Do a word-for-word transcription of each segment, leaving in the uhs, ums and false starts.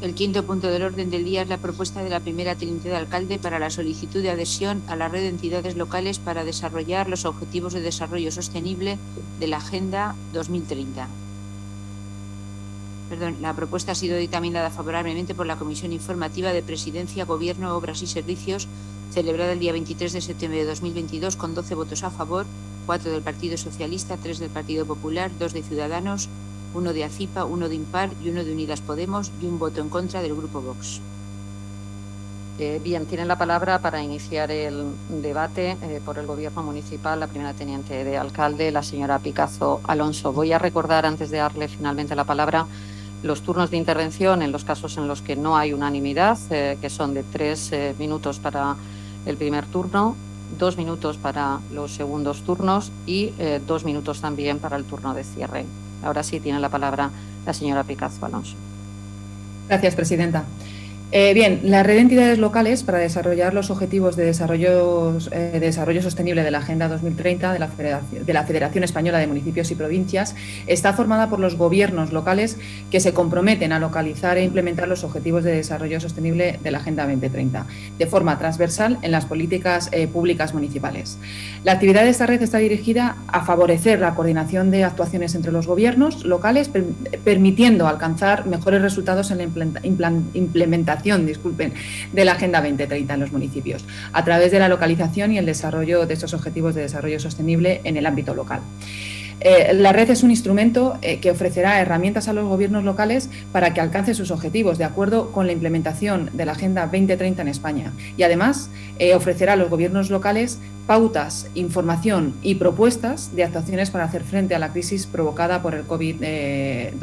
El quinto punto del orden del día es la propuesta de la primera teniente de alcalde para la solicitud de adhesión a la red de entidades locales para desarrollar los objetivos de desarrollo sostenible de la Agenda dos mil treinta. Perdón, la propuesta ha sido dictaminada favorablemente por la Comisión Informativa de Presidencia, Gobierno, Obras y Servicios, celebrada el día veintitrés de septiembre de dos mil veintidós, con doce votos a favor, cuatro del Partido Socialista, tres del Partido Popular, dos de Ciudadanos, uno de ACIPA, uno de Impar y uno de Unidas Podemos y un voto en contra del Grupo Vox. Eh, bien, tienen la palabra para iniciar el debate eh, por el Gobierno municipal la primera teniente de alcalde, la señora Picazo Alonso. Voy a recordar, antes de darle finalmente la palabra, los turnos de intervención en los casos en los que no hay unanimidad, eh, que son de tres eh, minutos para el primer turno, dos minutos para los segundos turnos y eh, dos minutos también para el turno de cierre. Ahora sí tiene la palabra la señora Picazo Alonso. Gracias, presidenta. Eh, bien, la red de entidades locales para desarrollar los objetivos de desarrollo, eh, de desarrollo sostenible de la Agenda dos mil treinta de la, Federación, de la Federación Española de Municipios y Provincias está formada por los gobiernos locales que se comprometen a localizar e implementar los objetivos de desarrollo sostenible de la Agenda veinte treinta de forma transversal en las políticas eh, públicas municipales. La actividad de esta red está dirigida a favorecer la coordinación de actuaciones entre los gobiernos locales, per, permitiendo alcanzar mejores resultados en la implementación disculpen, de la Agenda veinte treinta en los municipios, a través de la localización y el desarrollo de estos objetivos de desarrollo sostenible en el ámbito local. Eh, la red es un instrumento eh, que ofrecerá herramientas a los gobiernos locales para que alcancen sus objetivos de acuerdo con la implementación de la Agenda veinte treinta en España y además eh, ofrecerá a los gobiernos locales pautas, información y propuestas de actuaciones para hacer frente a la crisis provocada por el COVID, eh,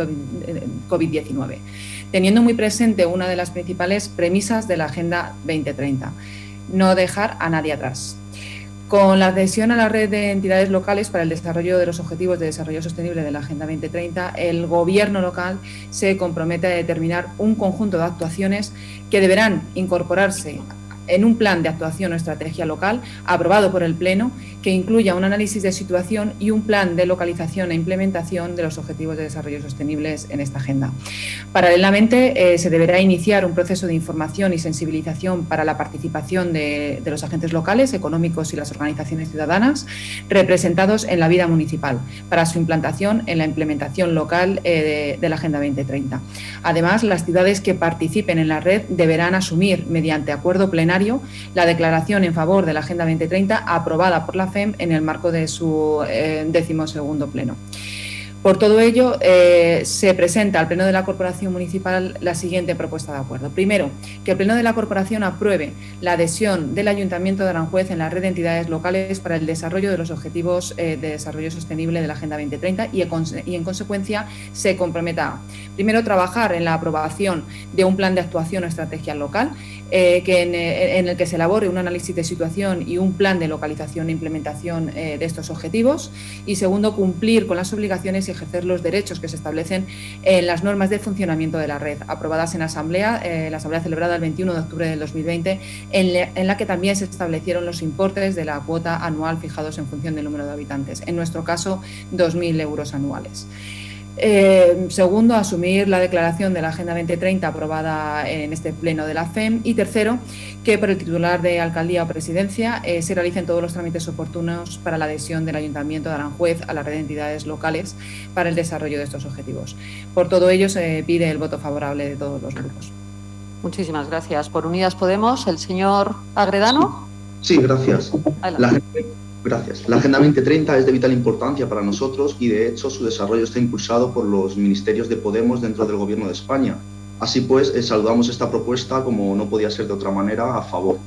COVID diecinueve, teniendo muy presente una de las principales premisas de la Agenda veinte treinta, no dejar a nadie atrás. Con la adhesión a la red de entidades locales para el desarrollo de los objetivos de desarrollo sostenible de la Agenda veinte treinta, el Gobierno local se compromete a determinar un conjunto de actuaciones que deberán incorporarse en un plan de actuación o estrategia local aprobado por el Pleno que incluya un análisis de situación y un plan de localización e implementación de los objetivos de desarrollo sostenibles en esta agenda. Paralelamente, eh, se deberá iniciar un proceso de información y sensibilización para la participación de, de los agentes locales, económicos y las organizaciones ciudadanas representados en la vida municipal para su implantación en la implementación local eh, de, de la Agenda veinte treinta. Además, las ciudades que participen en la red deberán asumir mediante acuerdo plenario la declaración en favor de la Agenda veinte treinta aprobada por la F E M en el marco de su eh, decimosegundo pleno. Por todo ello, eh, se presenta al Pleno de la Corporación Municipal la siguiente propuesta de acuerdo. Primero, que el Pleno de la Corporación apruebe la adhesión del Ayuntamiento de Aranjuez en la red de entidades locales para el desarrollo de los objetivos eh, de desarrollo sostenible de la Agenda veinte treinta y, y, en consecuencia, se comprometa a, primero, trabajar en la aprobación de un plan de actuación o estrategia local, eh, que en, en el que se elabore un análisis de situación y un plan de localización e implementación eh, de estos objetivos y, segundo, cumplir con las obligaciones y ejercer los derechos que se establecen en las normas de funcionamiento de la red, aprobadas en Asamblea, eh, la Asamblea celebrada el veintiuno de octubre del dos mil veinte, en, le, en la que también se establecieron los importes de la cuota anual fijados en función del número de habitantes, en nuestro caso, dos mil euros anuales. Eh, segundo, asumir la declaración de la Agenda veinte treinta aprobada en este pleno de la F E M y tercero, que por el titular de alcaldía o presidencia eh, se realicen todos los trámites oportunos para la adhesión del Ayuntamiento de Aranjuez a la red de entidades locales para el desarrollo de estos objetivos. Por todo ello, se pide el voto favorable de todos los grupos. Muchísimas gracias. Por Unidas Podemos, el señor Agredano. Sí, sí, gracias. La... Gracias. La Agenda veinte treinta es de vital importancia para nosotros y, de hecho, su desarrollo está impulsado por los ministerios de Podemos dentro del Gobierno de España. Así pues, eh, saludamos esta propuesta, como no podía ser de otra manera, a favor.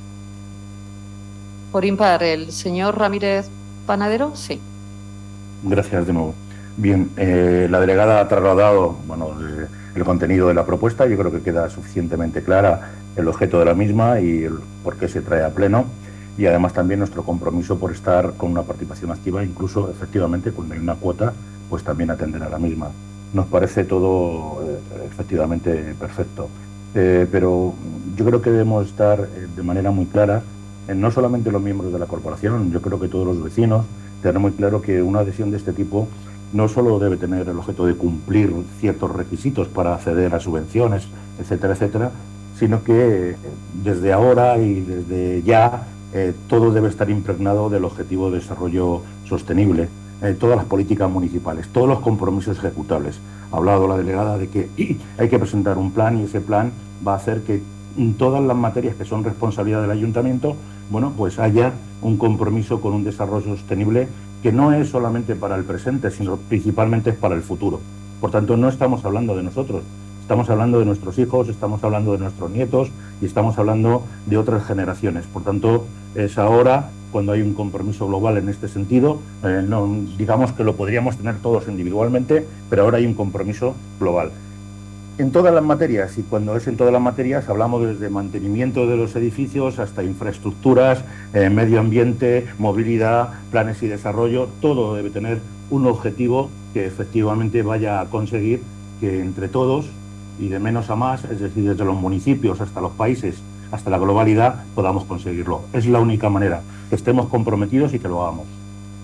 Por Impar, el señor Ramírez Panadero, sí. Gracias de nuevo. Bien, eh, la delegada ha trasladado bueno, eh, el contenido de la propuesta. Yo creo que queda suficientemente clara el objeto de la misma y el por qué se trae a pleno. Y además también nuestro compromiso por estar con una participación activa, incluso efectivamente cuando hay una cuota, pues también atender a la misma. Nos parece todo eh, efectivamente perfecto, eh, pero yo creo que debemos estar eh, de manera muy clara, eh, no solamente los miembros de la corporación, yo creo que todos los vecinos, tener muy claro que una adhesión de este tipo no solo debe tener el objeto de cumplir ciertos requisitos para acceder a subvenciones, etcétera, etcétera, sino que desde ahora y desde ya eh, todo debe estar impregnado del objetivo de desarrollo sostenible, eh, todas las políticas municipales, todos los compromisos ejecutables. Ha hablado la delegada de que hay que presentar un plan y ese plan va a hacer que en todas las materias que son responsabilidad del ayuntamiento, bueno, pues haya un compromiso con un desarrollo sostenible que no es solamente para el presente, sino principalmente es para el futuro. Por tanto, no estamos hablando de nosotros, estamos hablando de nuestros hijos, estamos hablando de nuestros nietos y estamos hablando de otras generaciones. Por tanto, es ahora cuando hay un compromiso global en este sentido. Eh, no, digamos que lo podríamos tener todos individualmente, pero ahora hay un compromiso global. En todas las materias, y cuando es en todas las materias, hablamos desde mantenimiento de los edificios hasta infraestructuras, eh, medio ambiente, movilidad, planes y desarrollo. Todo debe tener un objetivo que efectivamente vaya a conseguir que entre todos, y de menos a más, es decir, desde los municipios hasta los países, hasta la globalidad, podamos conseguirlo. Es la única manera, que estemos comprometidos y que lo hagamos.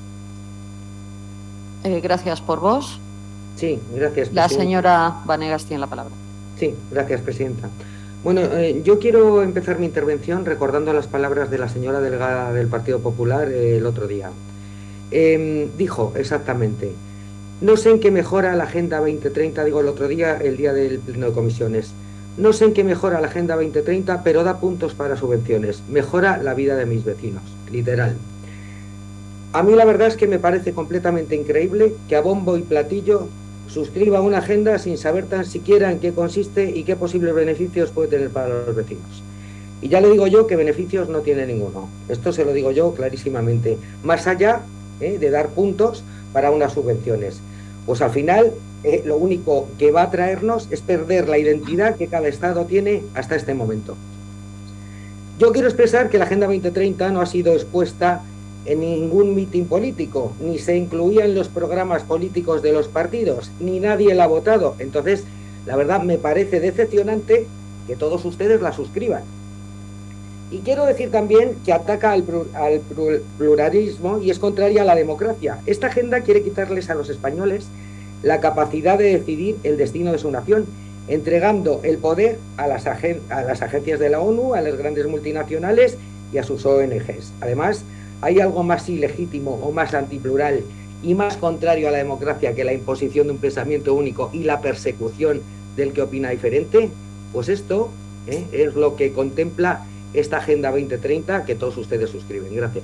Eh, gracias por vos. Sí, gracias, presidenta. La señora Vanegas tiene la palabra. Sí, gracias, presidenta. Bueno, eh, yo quiero empezar mi intervención recordando las palabras de la señora delegada del Partido Popular eh, el otro día. Eh, dijo exactamente: no sé en qué mejora la Agenda veinte treinta, digo el otro día, el día del pleno de comisiones, no sé en qué mejora la Agenda veinte treinta, pero da puntos para subvenciones, mejora la vida de mis vecinos, literal. A mí la verdad es que me parece completamente increíble que a bombo y platillo suscriba una agenda sin saber tan siquiera en qué consiste y qué posibles beneficios puede tener para los vecinos. Y ya le digo yo que beneficios no tiene ninguno. Esto se lo digo yo clarísimamente. Más allá eh, de dar puntos para unas subvenciones. Pues al final eh, lo único que va a traernos es perder la identidad que cada Estado tiene hasta este momento. Yo quiero expresar que la Agenda veinte treinta no ha sido expuesta en ningún mitin político, ni se incluía en los programas políticos de los partidos, ni nadie la ha votado. Entonces, la verdad me parece decepcionante que todos ustedes la suscriban. Y quiero decir también que ataca al, al pluralismo y es contraria a la democracia. Esta agenda quiere quitarles a los españoles la capacidad de decidir el destino de su nación, entregando el poder a las, agen a las agencias de la ONU, a las grandes multinacionales y a sus O N Ges. Además, ¿hay algo más ilegítimo o más antiplural y más contrario a la democracia que la imposición de un pensamiento único y la persecución del que opina diferente? Pues esto ¿eh? es lo que contempla esta Agenda veinte treinta que todos ustedes suscriben. Gracias.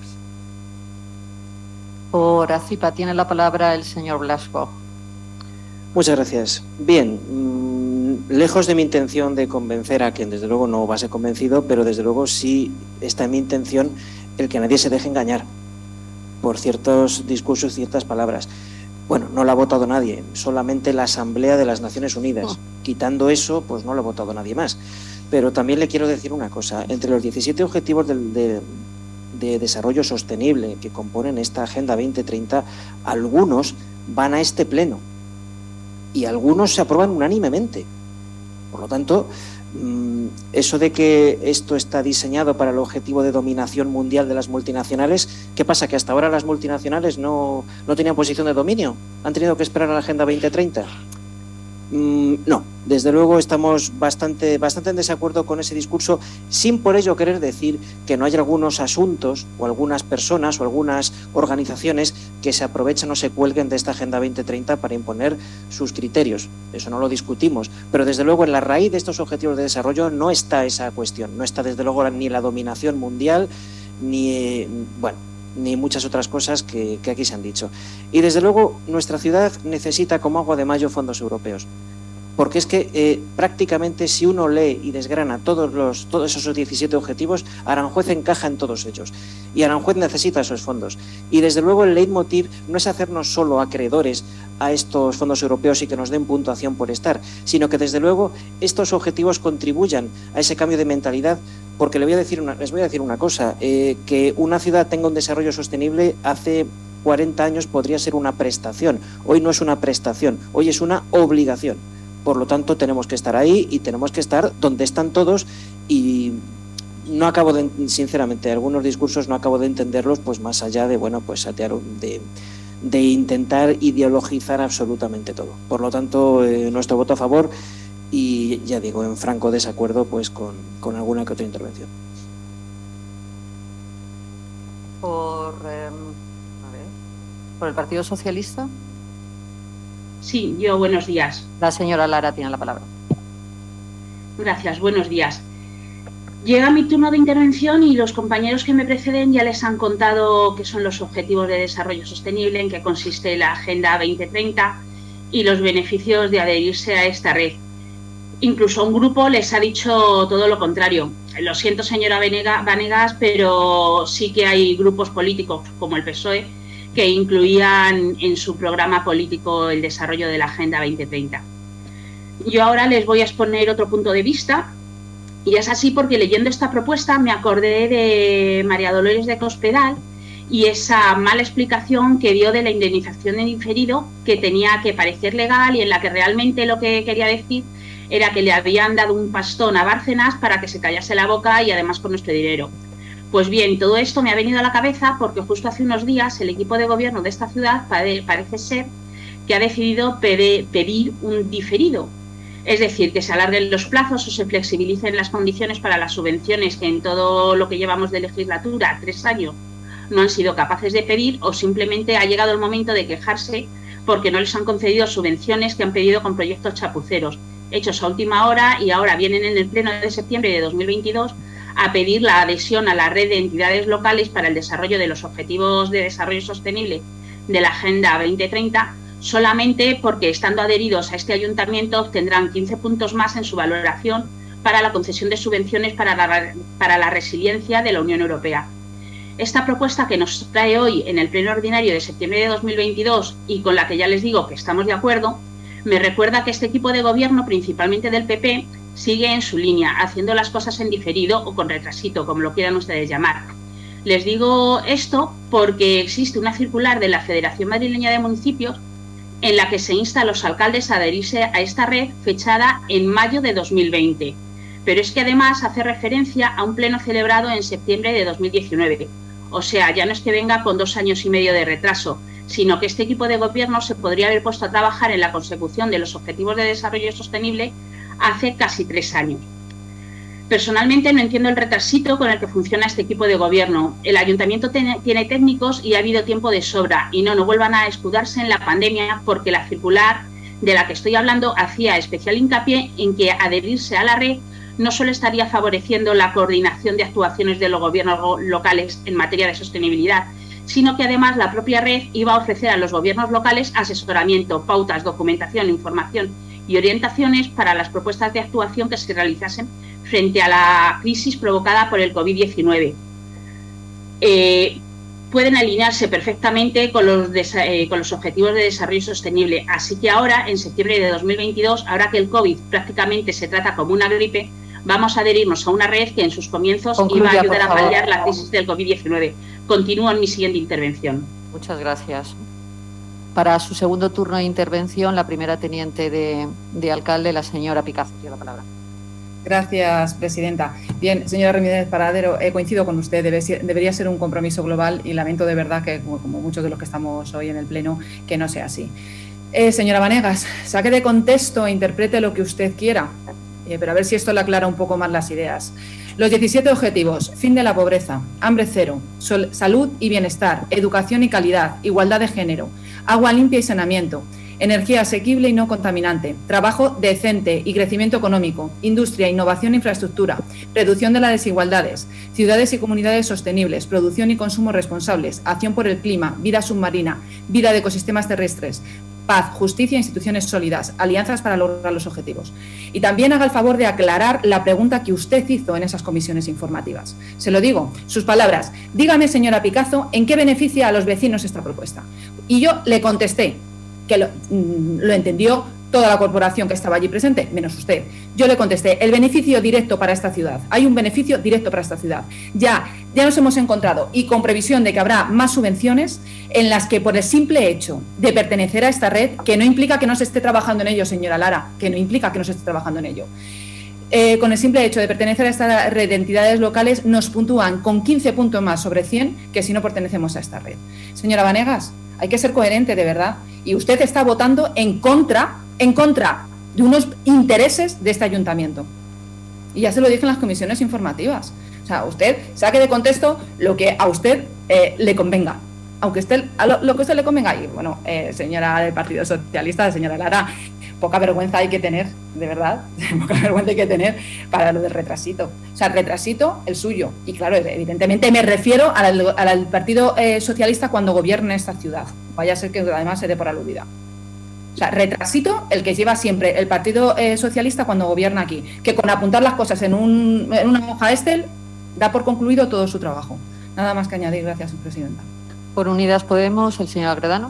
Por ACIPA tiene la palabra el señor Blasco. Muchas gracias. Bien, mmm, lejos de mi intención de convencer a quien desde luego no va a ser convencido, pero desde luego sí está en mi intención el que nadie se deje engañar por ciertos discursos, ciertas palabras. Bueno, no la ha votado nadie, solamente la Asamblea de las Naciones Unidas. Oh. Quitando eso, pues no lo ha votado nadie más. Pero también le quiero decir una cosa, entre los diecisiete objetivos de, de, de desarrollo sostenible que componen esta Agenda veinte treinta, algunos van a este pleno y algunos se aprueban unánimemente. Por lo tanto, eso de que esto está diseñado para el objetivo de dominación mundial de las multinacionales, ¿qué pasa? ¿Que hasta ahora las multinacionales no, no tenían posición de dominio? ¿Han tenido que esperar a la Agenda veinte treinta? Mm, no, desde luego estamos bastante, bastante en desacuerdo con ese discurso, sin por ello querer decir que no hay algunos asuntos o algunas personas o algunas organizaciones que se aprovechan o se cuelguen de esta Agenda veinte treinta para imponer sus criterios. Eso no lo discutimos, pero desde luego en la raíz de estos objetivos de desarrollo no está esa cuestión, no está desde luego ni la dominación mundial, ni, bueno, ni muchas otras cosas que, que aquí se han dicho. Y desde luego nuestra ciudad necesita como agua de mayo fondos europeos, porque es que eh, prácticamente si uno lee y desgrana todos, los, todos esos diecisiete objetivos, Aranjuez encaja en todos ellos y Aranjuez necesita esos fondos. Y desde luego el leitmotiv no es hacernos solo acreedores a estos fondos europeos y que nos den puntuación por estar, sino que desde luego estos objetivos contribuyan a ese cambio de mentalidad. Porque le voy a decir una, les voy a decir una cosa, eh, que una ciudad tenga un desarrollo sostenible hace cuarenta años podría ser una prestación. Hoy no es una prestación, hoy es una obligación. Por lo tanto, tenemos que estar ahí y tenemos que estar donde están todos y no acabo de, sinceramente, algunos discursos no acabo de entenderlos, pues más allá de, bueno, pues de, de intentar ideologizar absolutamente todo. Por lo tanto, eh, nuestro voto a favor y, ya digo, en franco desacuerdo pues con, con alguna que otra intervención. Por, eh, a ver, ¿por el Partido Socialista? Sí, yo, buenos días. La señora Lara tiene la palabra. Gracias, buenos días. Llega mi turno de intervención y los compañeros que me preceden ya les han contado qué son los Objetivos de Desarrollo Sostenible, en qué consiste la Agenda veinte treinta y los beneficios de adherirse a esta red. Incluso un grupo les ha dicho todo lo contrario. Lo siento, señora Vanegas, pero sí que hay grupos políticos como el P S O E que incluían en su programa político el desarrollo de la Agenda veinte treinta. Yo ahora les voy a exponer otro punto de vista. Y es así porque leyendo esta propuesta me acordé de María Dolores de Cospedal y esa mala explicación que dio de la indemnización en diferido, que tenía que parecer legal y en la que realmente lo que quería decir era que le habían dado un pastón a Bárcenas para que se callase la boca y además con nuestro dinero. Pues bien, todo esto me ha venido a la cabeza porque justo hace unos días el equipo de gobierno de esta ciudad parece ser que ha decidido pedir un diferido. Es decir, que se alarguen los plazos o se flexibilicen las condiciones para las subvenciones que en todo lo que llevamos de legislatura, tres años, no han sido capaces de pedir, o simplemente ha llegado el momento de quejarse porque no les han concedido subvenciones que han pedido con proyectos chapuceros, hechos a última hora, y ahora vienen en el pleno de septiembre de dos mil veintidós a pedir la adhesión a la red de entidades locales para el desarrollo de los Objetivos de Desarrollo Sostenible de la Agenda veinte treinta, solamente porque, estando adheridos a este ayuntamiento, obtendrán quince puntos más en su valoración para la concesión de subvenciones para la, para la resiliencia de la Unión Europea. Esta propuesta que nos trae hoy en el pleno ordinario de septiembre de dos mil veintidós y con la que ya les digo que estamos de acuerdo, me recuerda que este equipo de gobierno, principalmente del P P, sigue en su línea, haciendo las cosas en diferido o con retrasito, como lo quieran ustedes llamar. Les digo esto porque existe una circular de la Federación Madrileña de Municipios en la que se insta a los alcaldes a adherirse a esta red, fechada en mayo de dos mil veinte. Pero es que además hace referencia a un pleno celebrado en septiembre de dos mil diecinueve. O sea, ya no es que venga con dos años y medio de retraso, sino que este equipo de gobierno se podría haber puesto a trabajar en la consecución de los Objetivos de Desarrollo Sostenible hace casi tres años. Personalmente no entiendo el retrasito con el que funciona este equipo de gobierno. El ayuntamiento tiene, tiene técnicos y ha habido tiempo de sobra. Y no, no vuelvan a escudarse en la pandemia, porque la circular de la que estoy hablando hacía especial hincapié en que adherirse a la red no solo estaría favoreciendo la coordinación de actuaciones de los gobiernos locales en materia de sostenibilidad, sino que además la propia red iba a ofrecer a los gobiernos locales asesoramiento, pautas, documentación, información y orientaciones para las propuestas de actuación que se realizasen frente a la crisis provocada por el COVID diecinueve. Eh, pueden alinearse perfectamente con los, eh, con los Objetivos de Desarrollo Sostenible. Así que ahora, en septiembre de dos mil veintidós, ahora que el COVID prácticamente se trata como una gripe, vamos a adherirnos a una red que en sus comienzos Concluya, iba a ayudar a paliar la crisis del COVID diecinueve. Continúo en mi siguiente intervención. Muchas gracias. Para su segundo turno de intervención, la primera teniente de, de alcalde, la señora Picazo, tiene la palabra. Gracias, presidenta. Bien, señora Ramírez Paradero, eh, coincido con usted, debe ser, debería ser un compromiso global y lamento de verdad que, como, como muchos de los que estamos hoy en el Pleno, que no sea así. Eh, señora Vanegas, saque de contexto e interprete lo que usted quiera, eh, pero a ver si esto le aclara un poco más las ideas. Los diecisiete objetivos: fin de la pobreza, hambre cero, sol, salud y bienestar, educación y calidad, igualdad de género, agua limpia y saneamiento, energía asequible y no contaminante, trabajo decente y crecimiento económico, industria, innovación e infraestructura, reducción de las desigualdades, ciudades y comunidades sostenibles, producción y consumo responsables, acción por el clima, vida submarina, vida de ecosistemas terrestres, paz, justicia e instituciones sólidas, alianzas para lograr los objetivos. Y también haga el favor de aclarar la pregunta que usted hizo en esas comisiones informativas. Se lo digo, sus palabras: dígame, señora Picazo, ¿en qué beneficia a los vecinos esta propuesta? Y yo le contesté que lo, lo entendió toda la corporación que estaba allí presente, menos usted. Yo le contesté: el beneficio directo para esta ciudad. Hay un beneficio directo para esta ciudad. Ya, ya nos hemos encontrado, y con previsión de que habrá más subvenciones, en las que por el simple hecho de pertenecer a esta red, que no implica que no se esté trabajando en ello, señora Lara, que no implica que no se esté trabajando en ello, eh, con el simple hecho de pertenecer a esta red de entidades locales, nos puntúan con quince puntos más sobre cien que si no pertenecemos a esta red. Señora Vanegas, Hay que ser coherente, de verdad. Y usted está votando en contra, en contra de unos intereses de este ayuntamiento. Y ya se lo dije en las comisiones informativas. O sea, usted saque de contexto lo que a usted eh, le convenga. Aunque usted, a lo, lo que a usted le convenga. Y bueno, eh, señora del Partido Socialista, señora Lara, poca vergüenza hay que tener, de verdad, poca vergüenza hay que tener para lo del retrasito. O sea, retrasito el suyo. Y claro, evidentemente me refiero al, al Partido eh, Socialista cuando gobierne esta ciudad. Vaya a ser que además se dé por aludida. O sea, retrasito el que lleva siempre el Partido eh, Socialista cuando gobierna aquí. Que con apuntar las cosas en, un, en una hoja Excel da por concluido todo su trabajo. Nada más que añadir. Gracias, presidenta. Por Unidas Podemos, el señor Agredano.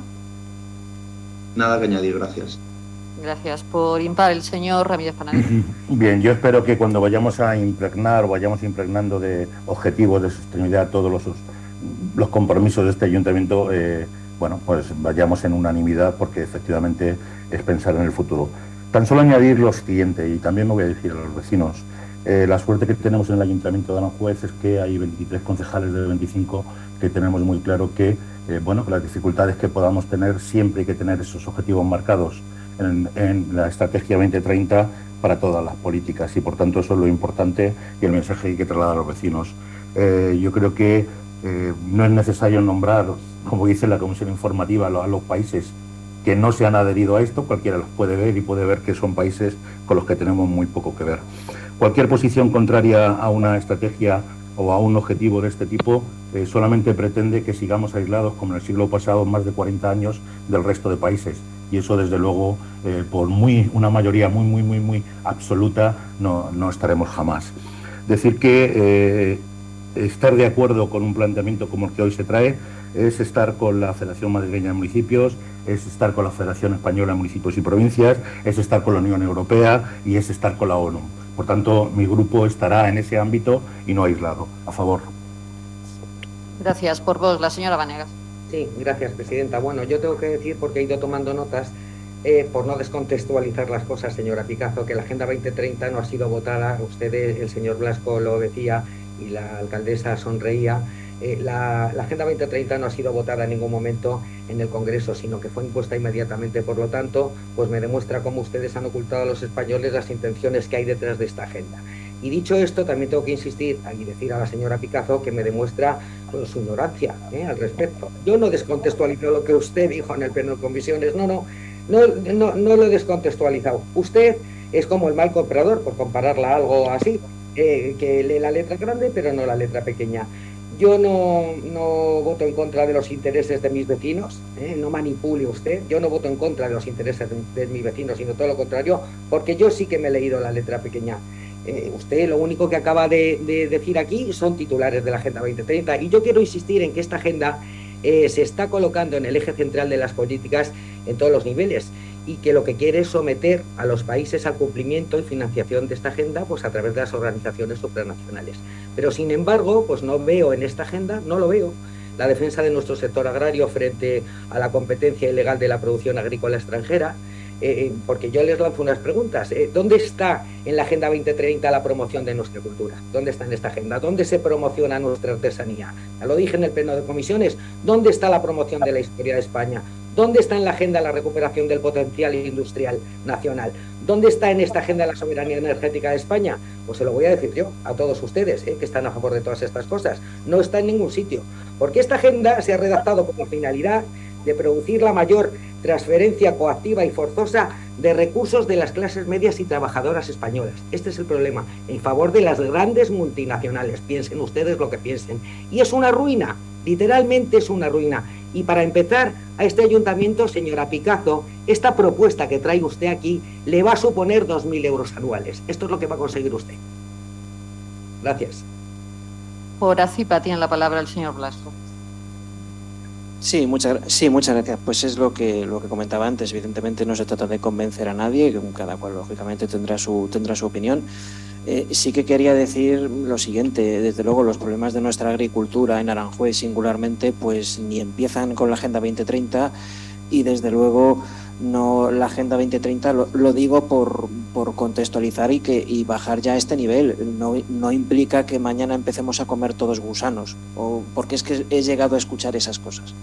Nada que añadir, gracias. Gracias. Por Impar, el señor Ramírez Panadero. Bien, yo espero que cuando vayamos a impregnar o vayamos impregnando de objetivos de sostenibilidad todos los, los compromisos de este ayuntamiento, eh, bueno, pues vayamos en unanimidad, porque efectivamente es pensar en el futuro. Tan solo añadir lo siguiente, y también me voy a decir a los vecinos, eh, la suerte que tenemos en el Ayuntamiento de Aranjuez es que hay veintitrés concejales de veinticinco que tenemos muy claro que, eh, bueno, que las dificultades que podamos tener, siempre hay que tener esos objetivos marcados en, en la estrategia veinte treinta para todas las políticas, y por tanto eso es lo importante y el mensaje que hay que trasladar a los vecinos. Eh, yo creo que eh, no es necesario nombrar, como dice la Comisión Informativa, a los, a los países que no se han adherido a esto. Cualquiera los puede ver y puede ver que son países con los que tenemos muy poco que ver. Cualquier posición contraria a una estrategia o a un objetivo de este tipo eh, solamente pretende que sigamos aislados, como en el siglo pasado, más de cuarenta años del resto de países. Y eso, desde luego, eh, por muy una mayoría muy, muy, muy, muy absoluta, no, no estaremos jamás. Decir que eh, estar de acuerdo con un planteamiento como el que hoy se trae es estar con la Federación Madrileña de Municipios, es estar con la Federación Española de Municipios y Provincias, es estar con la Unión Europea y es estar con la ONU. Por tanto, mi grupo estará en ese ámbito y no aislado. A favor. Gracias. Por vos, la señora Vanegas. Sí, gracias, presidenta. Bueno, yo tengo que decir, porque he ido tomando notas, eh, por no descontextualizar las cosas, señora Picazo, que la Agenda veinte treinta no ha sido votada. Usted, el señor Blasco, lo decía y la alcaldesa sonreía. Eh, la, la Agenda veinte treinta no ha sido votada en ningún momento en el Congreso, sino que fue impuesta inmediatamente. Por lo tanto, pues me demuestra cómo ustedes han ocultado a los españoles las intenciones que hay detrás de esta agenda. Y dicho esto, también tengo que insistir y decir a la señora Picazo que me demuestra pues, su ignorancia ¿eh? al respecto. Yo no descontextualizo lo que usted dijo en el pleno de comisiones, no, no, no, no, no lo he descontextualizado. Usted es como el mal comprador, por compararla a algo así, eh, que lee la letra grande pero no la letra pequeña. Yo no, no voto en contra de los intereses de mis vecinos, ¿eh? No manipule usted. Yo no voto en contra de los intereses de, de mis vecinos, sino todo lo contrario, porque yo sí que me he leído la letra pequeña. Eh, usted lo único que acaba de, de decir aquí son titulares de la Agenda veinte treinta, y yo quiero insistir en que esta agenda eh, se está colocando en el eje central de las políticas en todos los niveles, y que lo que quiere es someter a los países al cumplimiento y financiación de esta agenda pues a través de las organizaciones supranacionales. Pero sin embargo, pues no veo en esta agenda, no lo veo, la defensa de nuestro sector agrario frente a la competencia ilegal de la producción agrícola extranjera, eh, porque yo les lanzo unas preguntas. Eh, ¿Dónde está en la Agenda veinte treinta la promoción de nuestra cultura? ¿Dónde está en esta agenda? ¿Dónde se promociona nuestra artesanía? Ya lo dije en el pleno de comisiones. ¿Dónde está la promoción de la historia de España? ¿Dónde está en la agenda la recuperación del potencial industrial nacional? ¿Dónde está en esta agenda la soberanía energética de España? Pues se lo voy a decir yo a todos ustedes, ¿eh? que están a favor de todas estas cosas. No está en ningún sitio, porque esta agenda se ha redactado con la finalidad de producir la mayor transferencia coactiva y forzosa de recursos de las clases medias y trabajadoras españolas. Este es el problema, en favor de las grandes multinacionales. Piensen ustedes lo que piensen. Y es una ruina, literalmente es una ruina. Y para empezar, a este ayuntamiento, señora Picazo, esta propuesta que trae usted aquí le va a suponer dos mil euros anuales. Esto es lo que va a conseguir usted. Gracias. Por ACIPA tiene la palabra el señor Blasco. Sí, muchas, sí, muchas gracias. Pues es lo que lo que comentaba antes. Evidentemente no se trata de convencer a nadie, cada cual lógicamente tendrá su tendrá su opinión. Eh, sí que quería decir lo siguiente. Desde luego los problemas de nuestra agricultura en Aranjuez singularmente pues ni empiezan con la Agenda veinte treinta, y desde luego no la Agenda veinte treinta lo, lo digo por, por contextualizar y que y bajar ya a este nivel. No, no implica que mañana empecemos a comer todos gusanos, o porque es que he llegado a escuchar esas cosas.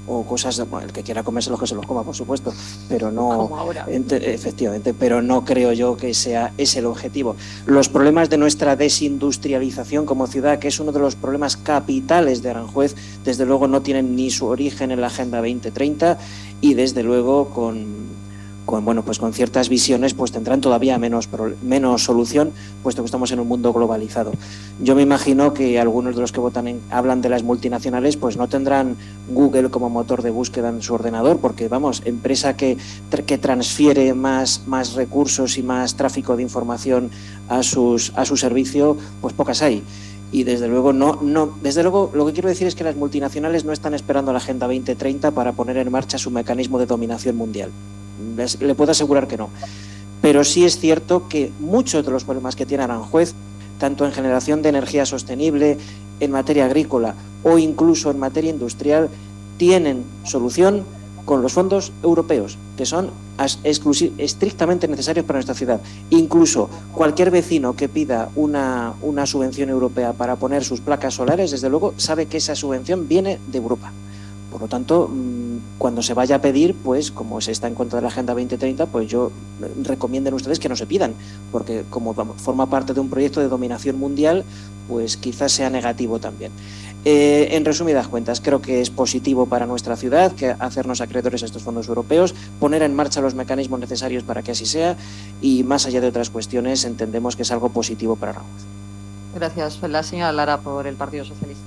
o cosas, bueno, el que quiera comérselos que se los coma, por supuesto, pero no, como ahora. efectivamente, pero no creo yo que sea ese el objetivo. Los problemas de nuestra desindustrialización como ciudad, que es uno de los problemas capitales de Aranjuez, desde luego no tienen ni su origen en la Agenda veinte treinta y desde luego con... Con, bueno, pues con ciertas visiones pues tendrán todavía menos, menos solución, puesto que estamos en un mundo globalizado. Yo me imagino que algunos de los que votan en, hablan de las multinacionales pues no tendrán Google como motor de búsqueda en su ordenador, porque vamos, empresa que, que transfiere más, más recursos y más tráfico de información a, sus, a su servicio, pues pocas hay. Y desde luego no, no, desde luego lo que quiero decir es que las multinacionales no están esperando la Agenda veinte treinta para poner en marcha su mecanismo de dominación mundial. Le puedo asegurar que no. Pero sí es cierto que muchos de los problemas que tiene Aranjuez, tanto en generación de energía sostenible, en materia agrícola o incluso en materia industrial, tienen solución con los fondos europeos, que son estrictamente necesarios para nuestra ciudad. Incluso cualquier vecino que pida una, una subvención europea para poner sus placas solares, desde luego sabe que esa subvención viene de Europa. Por lo tanto, cuando se vaya a pedir, pues como se está en contra de la Agenda veinte treinta, pues yo recomiendo a ustedes que no se pidan, porque como forma parte de un proyecto de dominación mundial, pues quizás sea negativo también. Eh, en resumidas cuentas, creo que es positivo para nuestra ciudad que hacernos acreedores a estos fondos europeos, poner en marcha los mecanismos necesarios para que así sea y, más allá de otras cuestiones, entendemos que es algo positivo para Aranjuez. Gracias. La señora Lara, por el Partido Socialista.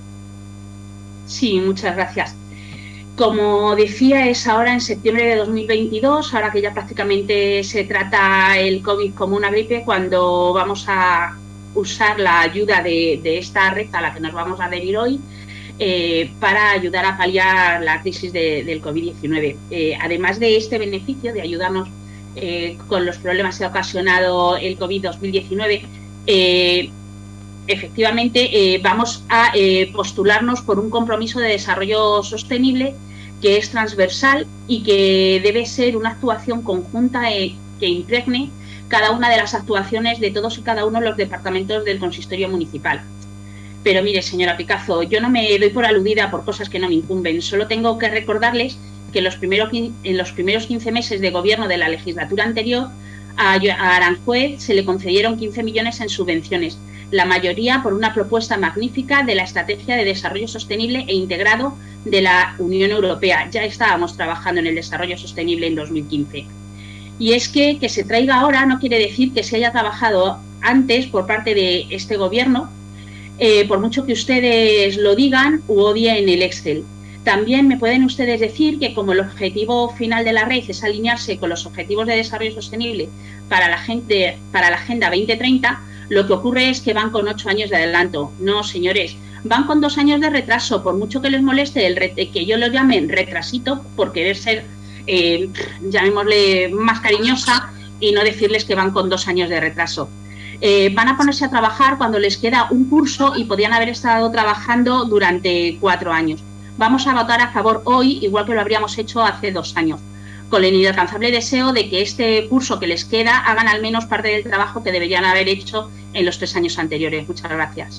Sí, muchas gracias. Como decía, es ahora en septiembre de dos mil veintidós, ahora que ya prácticamente se trata el COVID como una gripe, cuando vamos a usar la ayuda de, de esta red a la que nos vamos a adherir hoy eh, para ayudar a paliar la crisis de, del COVID diecinueve. Eh, además de este beneficio de ayudarnos eh, con los problemas que ha ocasionado el COVID dos mil diecinueve, eh, efectivamente eh, vamos a eh, postularnos por un compromiso de desarrollo sostenible que es transversal y que debe ser una actuación conjunta eh, que impregne cada una de las actuaciones de todos y cada uno de los departamentos del consistorio municipal. Pero mire, señora Picazo, yo no me doy por aludida por cosas que no me incumben, solo tengo que recordarles que en los primeros, en los primeros quince meses de gobierno de la legislatura anterior a Aranjuez se le concedieron quince millones en subvenciones, la mayoría por una propuesta magnífica de la Estrategia de Desarrollo Sostenible e Integrado de la Unión Europea. Ya estábamos trabajando en el desarrollo sostenible en dos mil quince. Y es que que se traiga ahora no quiere decir que se haya trabajado antes por parte de este Gobierno, eh, por mucho que ustedes lo digan u odien el Excel. También me pueden ustedes decir que como el objetivo final de la red es alinearse con los objetivos de desarrollo sostenible para la, gente, para la Agenda veinte treinta, lo que ocurre es que van con ocho años de adelanto. No, señores, van con dos años de retraso, por mucho que les moleste el que yo lo llame retrasito, por querer ser, eh, llamémosle, más cariñosa y no decirles que van con dos años de retraso. Eh, van a ponerse a trabajar cuando les queda un curso y podían haber estado trabajando durante cuatro años. Vamos a votar a favor hoy, igual que lo habríamos hecho hace dos años, con el inalcanzable deseo de que este curso que les queda hagan al menos parte del trabajo que deberían haber hecho en los tres años anteriores. Muchas gracias.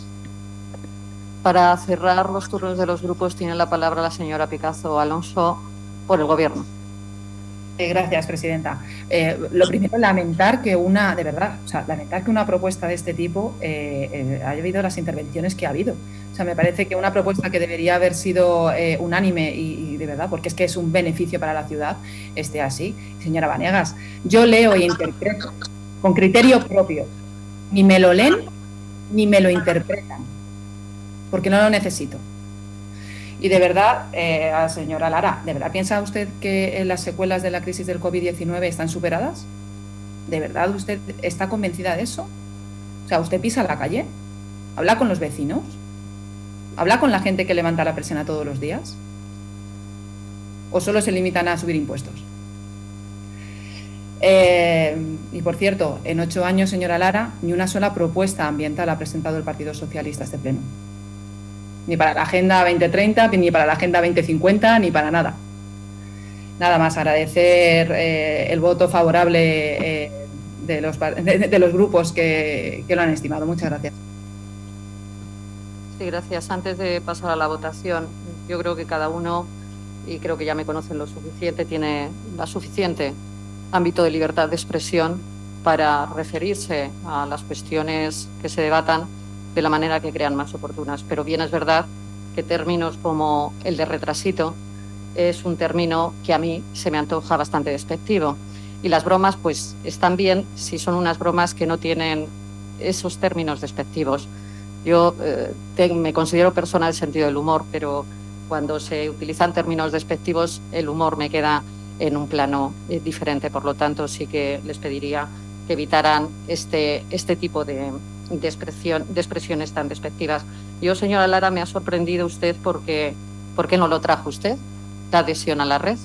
Para cerrar los turnos de los grupos, tiene la palabra la señora Picazo Alonso, por el Gobierno. Eh, gracias, presidenta. Eh, lo primero, lamentar que una, de verdad, o sea, lamentar que una propuesta de este tipo eh, eh, haya habido las intervenciones que ha habido. O sea, me parece que una propuesta que debería haber sido eh, unánime y, y de verdad, porque es que es un beneficio para la ciudad, esté así. Señora Vanegas, yo leo e interpreto con criterio propio. Ni me lo leen ni me lo interpretan, porque no lo necesito. Y de verdad, eh, a señora Lara, ¿de verdad piensa usted que las secuelas de la crisis del COVID diecinueve están superadas? ¿De verdad usted está convencida de eso? O sea, ¿usted pisa la calle? ¿Habla con los vecinos? ¿Habla con la gente que levanta la persiana todos los días? ¿O solo se limitan a subir impuestos? Eh, y por cierto, en ocho años, señora Lara, ni una sola propuesta ambiental ha presentado el Partido Socialista a este pleno. Ni para la Agenda veinte treinta, ni para la Agenda veinte cincuenta, ni para nada. Nada más, agradecer eh, el voto favorable eh, de, los, de, de los grupos que, que lo han estimado. Muchas gracias. Sí, gracias. Antes de pasar a la votación, yo creo que cada uno y creo que ya me conocen lo suficiente, tiene la suficiente ámbito de libertad de expresión para referirse a las cuestiones que se debatan de la manera que crean más oportunas. Pero bien es verdad que términos como el de retrasito es un término que a mí se me antoja bastante despectivo. Y las bromas, pues, están bien si son unas bromas que no tienen esos términos despectivos. Yo eh, te, me considero persona del sentido del humor, pero cuando se utilizan términos despectivos, el humor me queda en un plano eh, diferente. Por lo tanto, sí que les pediría que evitaran este, este tipo de, de, expresión, de expresiones tan despectivas. Yo, señora Lara, me ha sorprendido usted porque, ¿por qué no lo trajo usted, la adhesión a la red?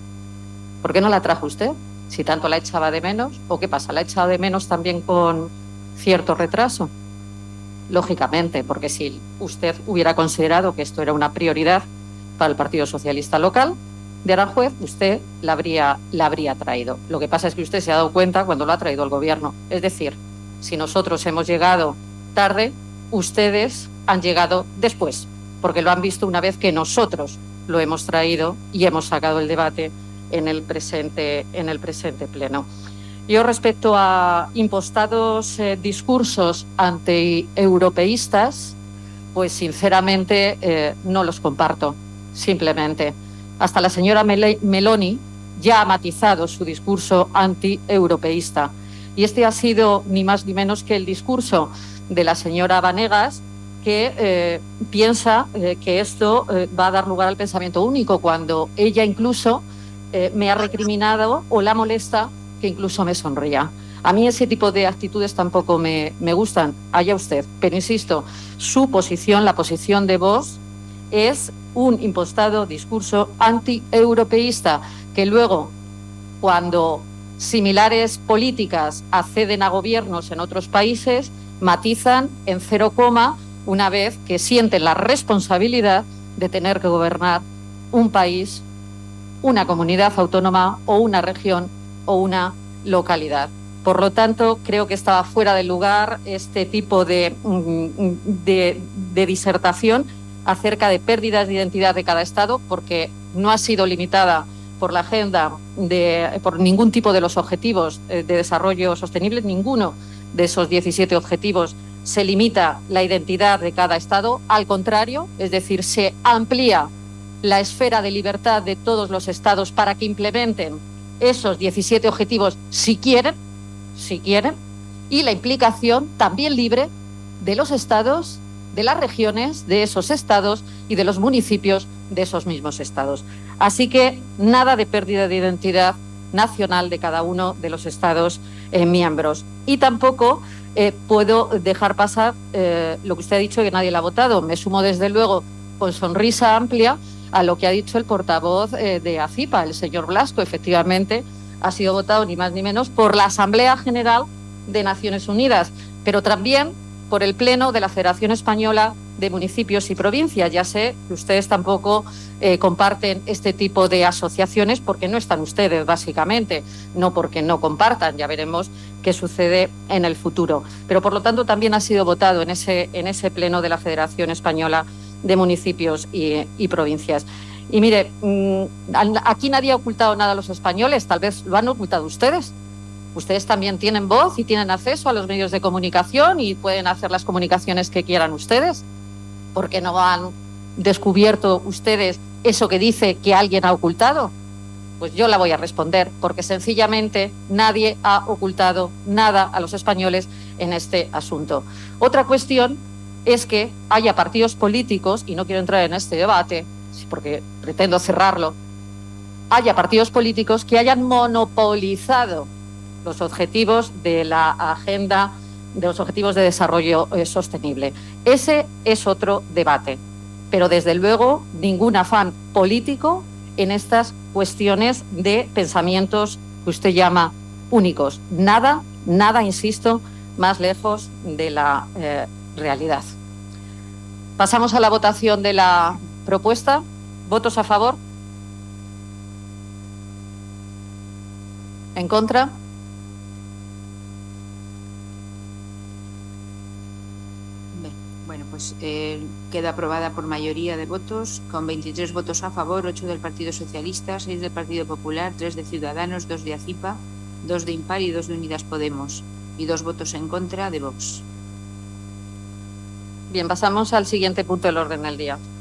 ¿Por qué no la trajo usted? Si tanto la echaba de menos, ¿o qué pasa? ¿La echaba de menos también con cierto retraso? Lógicamente, porque si usted hubiera considerado que esto era una prioridad para el Partido Socialista local de Aranjuez, usted la habría, la habría traído. Lo que pasa es que usted se ha dado cuenta cuando lo ha traído el Gobierno. Es decir, si nosotros hemos llegado tarde, ustedes han llegado después, porque lo han visto una vez que nosotros lo hemos traído y hemos sacado el debate en el presente, en el presente pleno. Yo, respecto a impostados eh, discursos anti-europeístas, pues sinceramente eh, no los comparto, simplemente. Hasta la señora Meloni ya ha matizado su discurso anti-europeísta. Y este ha sido ni más ni menos que el discurso de la señora Banegas, que eh, piensa eh, que esto eh, va a dar lugar al pensamiento único, cuando ella incluso eh, me ha recriminado o la molesta que incluso me sonría. A mí ese tipo de actitudes tampoco me, me gustan, allá usted. Pero insisto, su posición, la posición de Vox, es un impostado discurso anti-europeísta, que luego, cuando similares políticas acceden a gobiernos en otros países, matizan en cero coma una vez que sienten la responsabilidad de tener que gobernar un país, una comunidad autónoma o una región o una localidad. Por lo tanto, creo que estaba fuera de lugar este tipo de, de, de disertación acerca de pérdidas de identidad de cada Estado, porque no ha sido limitada por la agenda, de, por ningún tipo de los objetivos de desarrollo sostenible. Ninguno de esos diecisiete objetivos se limita la identidad de cada Estado. Al contrario, es decir, se amplía la esfera de libertad de todos los Estados para que implementen esos diecisiete objetivos si quieren, si quieren, y la implicación también libre de los Estados, de las regiones de esos Estados y de los municipios de esos mismos Estados. Así que nada de pérdida de identidad nacional de cada uno de los Estados eh, miembros. Y tampoco eh, puedo dejar pasar eh, lo que usted ha dicho, que nadie la ha votado. Me sumo desde luego con sonrisa amplia a lo que ha dicho el portavoz eh, de ACIPA, el señor Blasco. Efectivamente, ha sido votado ni más ni menos por la Asamblea General de Naciones Unidas, pero también por el Pleno de la Federación Española de Municipios y Provincias. Ya sé que ustedes tampoco eh, comparten este tipo de asociaciones porque no están ustedes, básicamente, no porque no compartan. Ya veremos qué sucede en el futuro. Pero, por lo tanto, también ha sido votado en ese, en ese Pleno de la Federación Española de Municipios y, y Provincias. Y mire, aquí nadie ha ocultado nada a los españoles, tal vez lo han ocultado ustedes. Ustedes también tienen voz y tienen acceso a los medios de comunicación y pueden hacer las comunicaciones que quieran ustedes. ¿Por qué no han descubierto ustedes eso que dice que alguien ha ocultado? Pues yo la voy a responder, porque sencillamente nadie ha ocultado nada a los españoles en este asunto. Otra cuestión es que haya partidos políticos, y no quiero entrar en este debate, porque pretendo cerrarlo, haya partidos políticos que hayan monopolizado los objetivos de la agenda, de los objetivos de desarrollo eh, sostenible. Ese es otro debate, pero desde luego ningún afán político en estas cuestiones de pensamientos que usted llama únicos. Nada, nada, insisto, más lejos de la eh, realidad. Pasamos a la votación de la propuesta. ¿Votos a favor? ¿En contra? Bueno, pues eh, queda aprobada por mayoría de votos, con veintitrés votos a favor, ocho del Partido Socialista, seis del Partido Popular, tres de Ciudadanos, dos de ACIPA, dos de Impar y dos de Unidas Podemos, y dos votos en contra de Vox. Bien, pasamos al siguiente punto del orden del día.